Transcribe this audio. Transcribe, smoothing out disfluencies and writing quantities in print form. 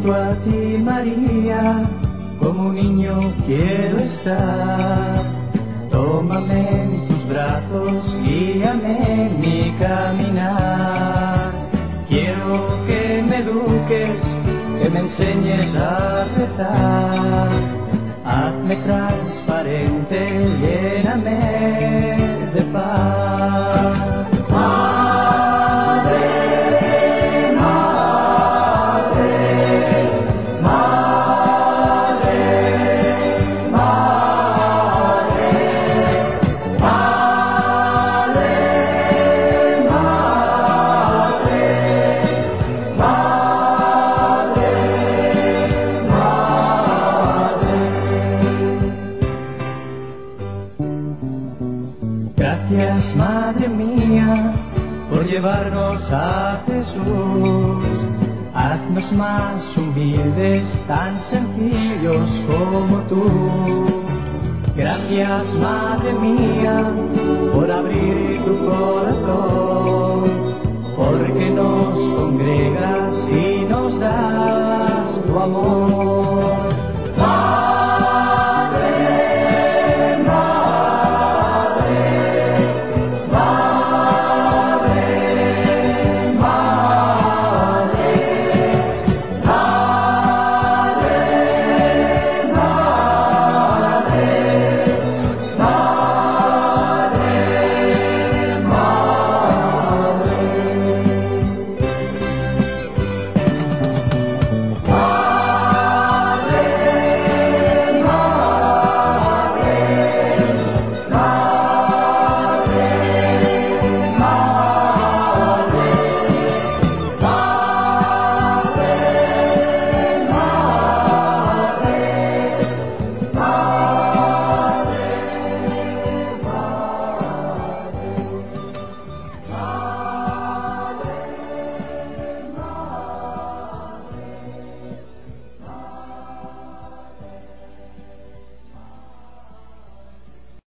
Junto a ti, María, como un niño quiero estar. Tómame en tus brazos, guíame en mi caminar. Quiero que me eduques, que me enseñes a rezar. Hazme transparente, lléname de paz. Madre, madre, madre, madre, madre, madre, madre, madre. Gracias, Madre mía, por llevarnos a Jesús. Haznos más humildes, tan sencillos como tú. Gracias, Madre mía, por abrir tu corazón, porque nos congregas y nos das tu amor.